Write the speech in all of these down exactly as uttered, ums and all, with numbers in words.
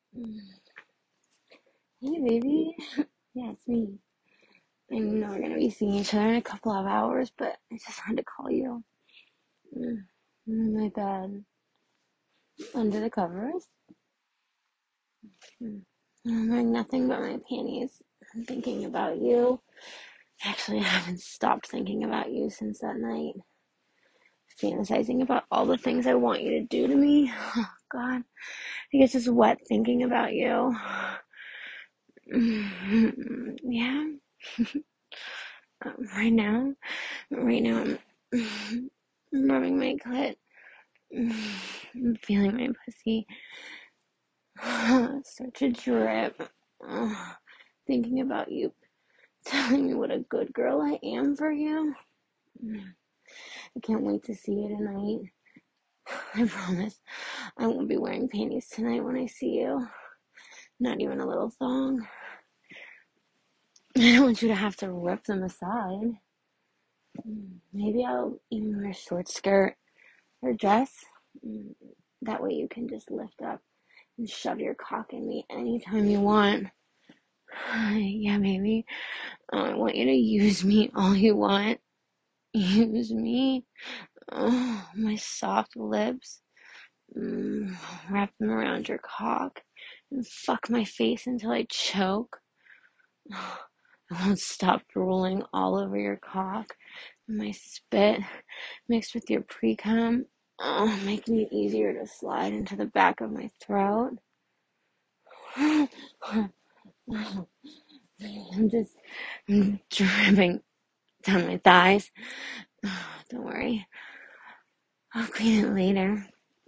Hey, baby. Yeah, it's me. I know we're gonna be seeing each other in a couple of hours, but I just had to call you. Mm. In my bed, under the covers. Mm. I'm wearing nothing but my panties. I'm thinking about you. Actually, I haven't stopped thinking about you since that night. Fantasizing about all the things I want you to do to me. Oh, God. I get just wet thinking about you. Mm. Yeah. Um, right now, right now, I'm, I'm rubbing my clit. I'm feeling my pussy start to drip. Ugh. Thinking about you telling me what a good girl I am for you. I can't wait to see you tonight. I promise I won't be wearing panties tonight when I see you. Not even a little thong. I don't want you to have to rip them aside. Maybe I'll even wear a short skirt or dress. That way you can just lift up and shove your cock in me anytime you want. Yeah, maybe. I want you to use me all you want. Use me. Oh, my soft lips. Mm, wrap them around your cock and fuck my face until I choke. I won't stop drooling all over your cock. My spit mixed with your pre-cum. Oh, making it easier to slide into the back of my throat. I'm just I'm dripping down my thighs. Don't worry. I'll clean it later.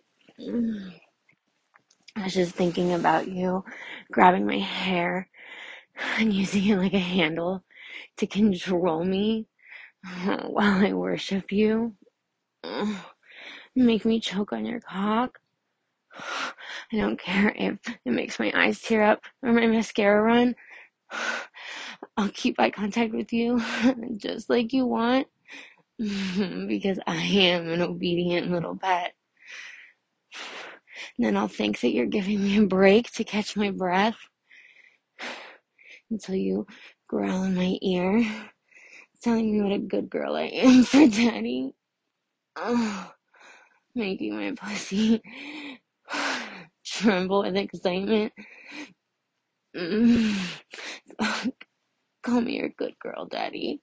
I was just thinking about you grabbing my hair and using it like a handle to control me while I worship you. Make me choke on your cock. I don't care if it makes my eyes tear up or my mascara run. I'll keep eye contact with you just like you want because I am an obedient little pet. And then I'll think that you're giving me a break to catch my breath until you growl in my ear, telling me what a good girl I am for daddy. Oh, making my pussy tremble with excitement. Mm. Call me your good girl, daddy.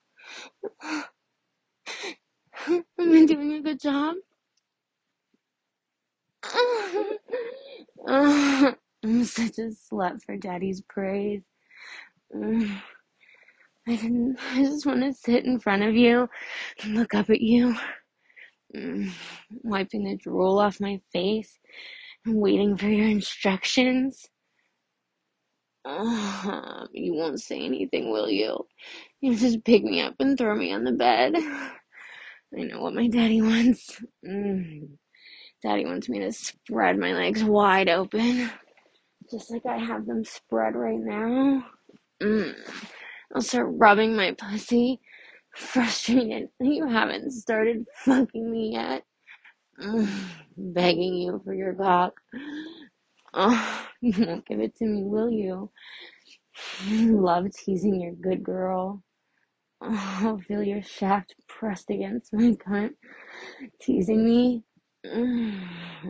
Am I doing a good job? I'm such a slut for daddy's praise. I can, I just want to sit in front of you and look up at you, wiping the drool off my face and waiting for your instructions. Uh, you won't say anything, will you? You just pick me up and throw me on the bed. I know what my daddy wants. Mm. Daddy wants me to spread my legs wide open, just like I have them spread right now. Mm. I'll start rubbing my pussy, frustrated that you haven't started fucking me yet. Mm. Begging you for your cock. Oh, you won't give it to me, will you? You love teasing your good girl. Oh, I'll feel your shaft pressed against my cunt, teasing me. Mm.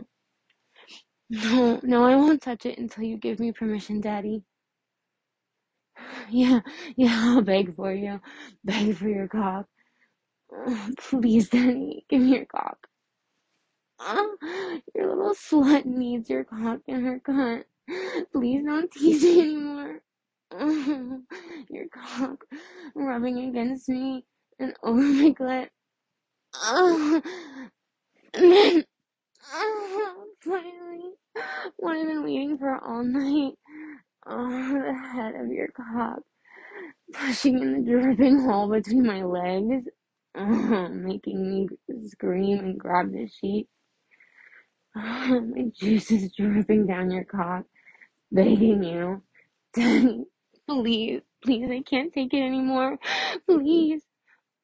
No, no, I won't touch it until you give me permission, Daddy. Yeah, yeah, I'll beg for you. Beg for your cock. Oh, please, Daddy, give me your cock. Oh, your little slut needs your cock and her cunt. Please don't tease me anymore. Oh, your cock rubbing against me and over my clit. Oh, and then, oh, finally, what I've been waiting for all night. Oh, the head of your cock pushing in the dripping hole between my legs, oh, making me scream and grab the sheet. Oh, my juices dripping down your cock, begging you, Daddy, please, please, I can't take it anymore. Please.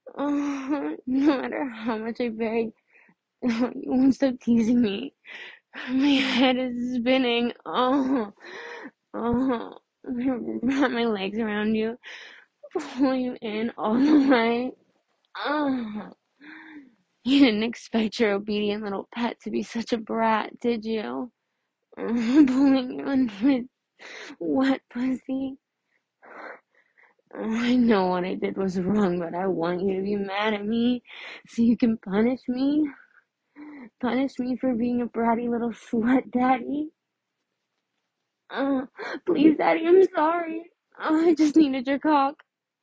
Oh, no matter how much I beg, you won't stop teasing me. My head is spinning. Oh, oh. Wrap my legs around you, pull you in all the way. Oh. You didn't expect your obedient little pet to be such a brat, did you? Oh, pulling you in with wet pussy. Oh, I know what I did was wrong, but I want you to be mad at me so you can punish me. Punish me for being a bratty little slut, Daddy. Oh, please, Daddy, I'm sorry. Oh, I just needed your cock.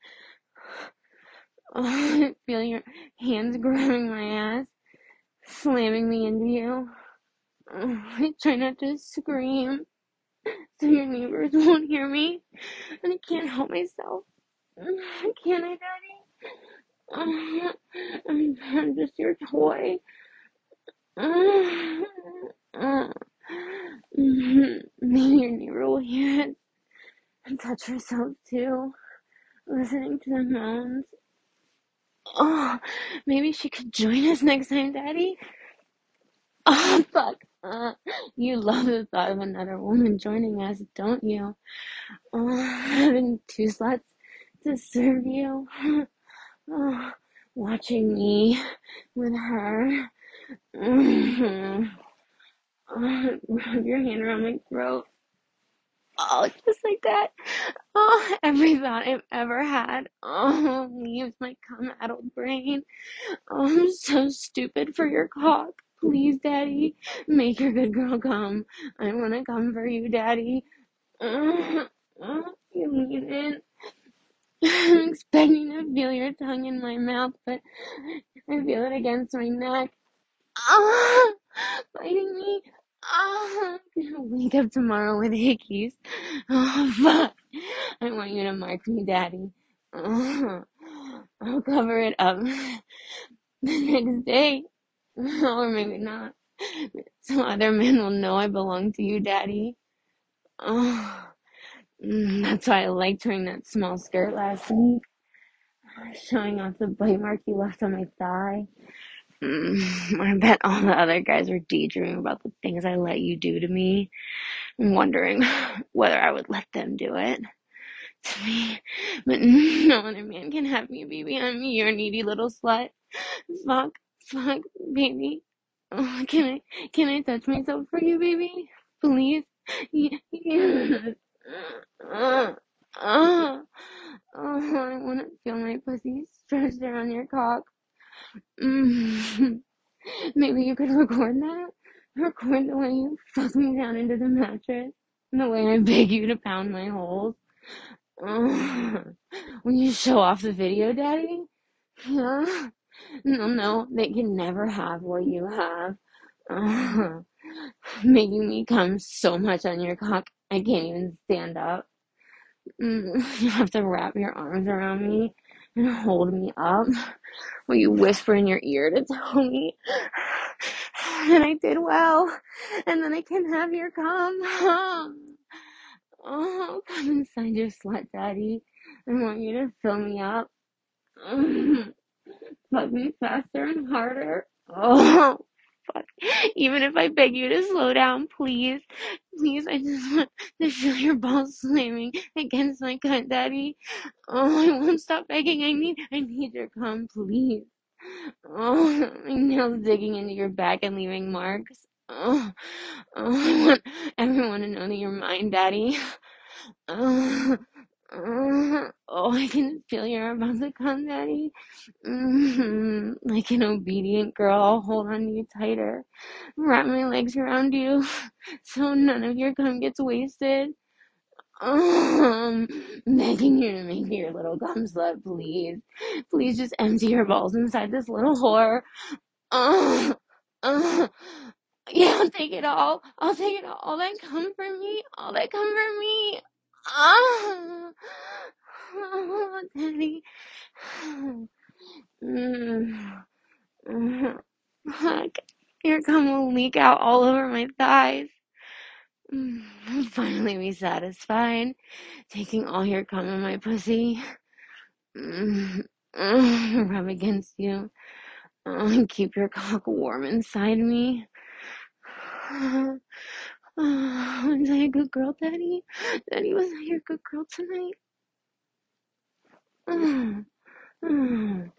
Oh, I feel your hands grabbing my ass, slamming me into you. Oh, I try not to scream so your neighbors won't hear me, and I can't help myself. Can I, Daddy? Oh, I'm, I'm just your toy. Oh, oh. Maybe your neighbor will hear it and touch herself too, listening to the moans. Oh, maybe she could join us next time, Daddy. Oh, fuck. Uh, you love the thought of another woman joining us, don't you? Oh, having two sluts to serve you. Oh, watching me with her. Mm-hmm. Oh, wrap your hand around my throat. Oh, just like that. Oh, every thought I've ever had. Oh, leaves my cum-addled brain. Oh, I'm so stupid for your cock. Please, Daddy, make your good girl come. I want to come for you, Daddy. Uh, uh, you lean in. I'm expecting to feel your tongue in my mouth, but I feel it against my neck. Ah, biting me. Ah, I'm gonna wake up tomorrow with hickeys. Oh, fuck. I want you to mark me, Daddy. Oh, I'll cover it up the next day. Or maybe not. So other men will know I belong to you, Daddy. Oh, mm, that's why I liked wearing that small skirt last week, showing off the bite mark you left on my thigh. Mm, I bet all the other guys were daydreaming about the things I let you do to me, and wondering whether I would let them do it to me. But no other man can have me, baby. I'm your needy little slut. Fuck, fuck, baby. Oh, can I, can I touch myself for you, baby? Please? Yeah, yes. Uh, uh, oh, I want to feel my pussy stretched around your cock. Mm. Maybe you could record that? Record the way you fuck me down into the mattress. And the way I beg you to pound my holes. Oh, when you show off the video, Daddy? Yeah? No, no, they can never have what you have. Uh, making me come so much on your cock, I can't even stand up. Mm, you have to wrap your arms around me and hold me up while you whisper in your ear to tell me that I did well and then I can have your cum. Oh, come inside your slut, Daddy. I want you to fill me up. Fuck me faster and harder. Oh, fuck. Even if I beg you to slow down, please. Please, I just want to feel your balls slamming against my cunt, Daddy. Oh, I won't stop begging. I need, I need your cum, please. Oh, my nails digging into your back and leaving marks. Oh, oh, I want everyone to know that you're mine, Daddy. Oh, oh, oh, I can feel you're about to come, Daddy. Hmm. Like an obedient girl, I'll hold on to you tighter, wrap my legs around you so none of your cum gets wasted. Um, begging you to make me your little cum slut, please. Please just empty your balls inside this little whore. Uh, uh, yeah, I'll take it all. I'll take it all. All that come for me. All that come for me. Ah, oh, Daddy. Mm. Mm, fuck. Your cum will leak out all over my thighs. Mm, I'll finally be satisfied, taking all your cum in my pussy. Mm, mm, rub against you. Oh, and keep your cock warm inside me. Was I a good girl, Daddy? Daddy, was I a good girl tonight?